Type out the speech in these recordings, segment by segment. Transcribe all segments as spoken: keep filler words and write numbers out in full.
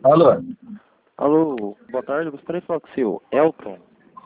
Alô? Alô, boa tarde, eu gostaria de falar com o seu Elton.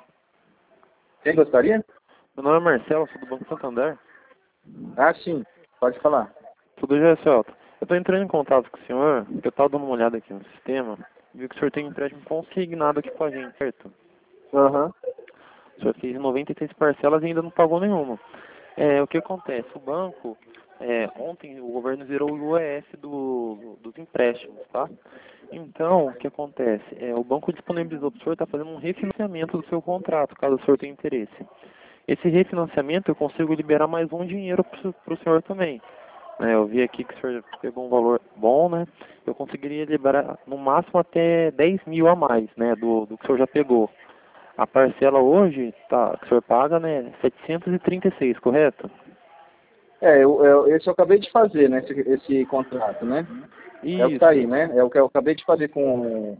Quem gostaria? Meu nome é Marcelo, sou do Banco Santander. Ah, sim. Pode falar. Tudo já, seu Elton? Eu estou entrando em contato com o senhor, porque eu estava dando uma olhada aqui no sistema, vi que o senhor tem um empréstimo consignado aqui com a gente, certo? Aham. Uhum. O senhor fez noventa e seis parcelas e ainda não pagou nenhuma. É, o que acontece? O banco, é, ontem o governo zerou o I O F do, dos empréstimos, tá? Então, o que acontece? É, o banco disponibilizou para o senhor estar fazendo um refinanciamento do seu contrato, caso o senhor tenha interesse. Esse refinanciamento eu consigo liberar mais um dinheiro para o senhor também. É, eu vi aqui que o senhor pegou um valor bom, né? Eu conseguiria liberar no máximo até dez mil a mais, né? Do, do que o senhor já pegou. A parcela hoje, tá, que o senhor paga, né? setecentos e trinta e seis, correto? É, eu, eu, esse eu acabei de fazer, né? Esse, esse contrato, né? É o que tá aí, Isso, né? É o que eu acabei de fazer com,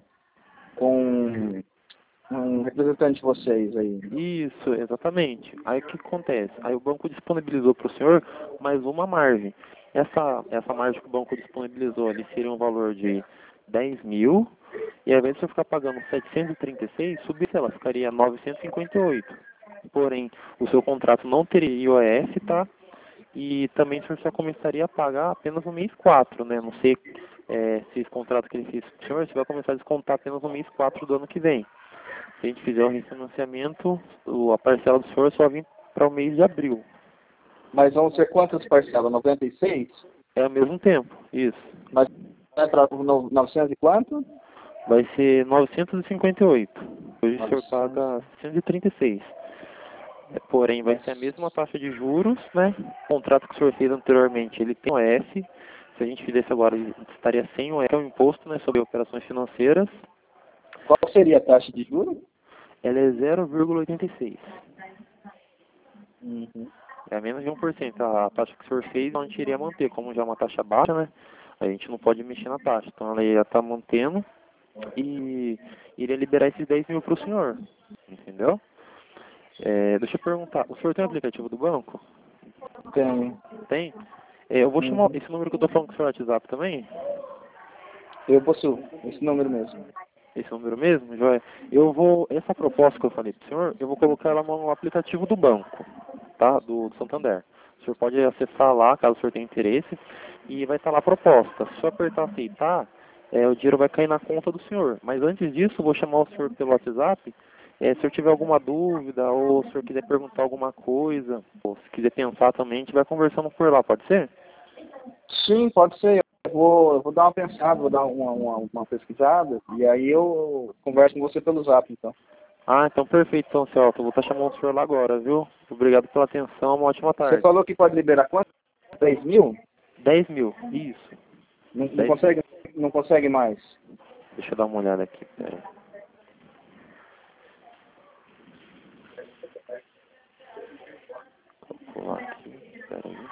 com um representante de vocês aí. isso, exatamente. Aí o que acontece? Aí o banco disponibilizou para o senhor mais uma margem. Essa, essa margem que o banco disponibilizou ali seria um valor de dez mil, e ao invés de você ficar pagando setecentos e trinta e seis, subir, ela ficaria novecentos e cinquenta e oito. Porém, o seu contrato não teria I O F, tá? E também o senhor só começaria a pagar apenas no mês quatro, né? Não sei é, se esse contrato que ele fez com o senhor, você vai começar a descontar apenas no mês quatro do ano que vem. Se a gente fizer o refinanciamento, o- a parcela do senhor só vem para o mês de abril. Mas vão ser quantas parcelas? noventa e seis? É ao mesmo tempo, isso. Mas vai para novecentos e quanto? Vai ser novecentos e cinquenta e oito. Hoje o senhor novecentos. paga cento e trinta e seis. É, porém, vai ser a mesma taxa de juros, né? O contrato que o senhor fez anteriormente, ele tem O F. Se a gente fizesse agora, ele estaria sem O F, é o imposto, né, sobre operações financeiras. Qual seria a taxa de juros? Ela é zero vírgula oitenta e seis. Uhum. É menos de um por cento. A taxa que o senhor fez, a gente iria manter. Como já é uma taxa baixa, né? A gente não pode mexer na taxa. Então ela ia estar mantendo e iria liberar esses dez mil para o senhor. Entendeu? É, deixa eu perguntar, o senhor tem o aplicativo do banco? Tem. Tem? É, eu vou chamar Uhum. esse número que eu estou falando com o seu WhatsApp também? Eu possuo esse número mesmo. Esse número mesmo, Joia? Eu vou, essa proposta que eu falei para o senhor, eu vou colocar ela no aplicativo do banco, tá? Do, do Santander. O senhor pode acessar lá, caso o senhor tenha interesse, e vai estar lá a proposta. Se o senhor apertar aceitar, é, o dinheiro vai cair na conta do senhor. Mas antes disso, eu vou chamar o senhor pelo WhatsApp. É, se o senhor tiver alguma dúvida, ou se o senhor quiser perguntar alguma coisa, ou se quiser pensar também, a gente vai conversando por lá, pode ser? Sim, pode ser. Eu vou, eu vou dar uma pensada, vou dar uma, uma, uma pesquisada, e aí eu converso com você pelo zap, então. Ah, então perfeito, então, seu Elton. Vou estar chamando o senhor lá agora, viu? Obrigado pela atenção, uma ótima Você tarde. falou que pode liberar quanto? Três mil? dez mil, isso. Não, não dez mil. consegue, não consegue mais. Deixa eu dar uma olhada aqui, pera aí. Calcular aqui, pera aí.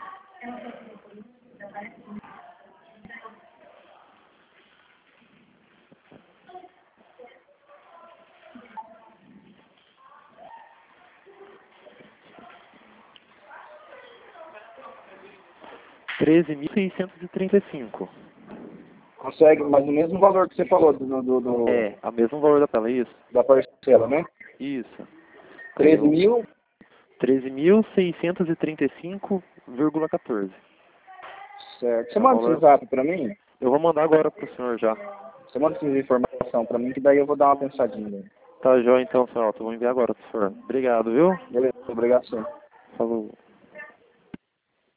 treze mil seiscentos e trinta e cinco. Consegue, mas o mesmo valor que você falou do, do, do É, a mesmo valor da tela, isso? da parcela, né? Isso. Aí Treze eu... mil? treze mil seiscentos e trinta e cinco vírgula quatorze. Certo. Você É um manda esse valor... zap pra mim? Eu vou mandar agora pro senhor já. Você manda essa informação pra mim, que daí eu vou dar uma pensadinha. Tá, joia então, senhor Elton. Vou enviar agora pro senhor. Obrigado, viu? Beleza, obrigado, senhor. Falou.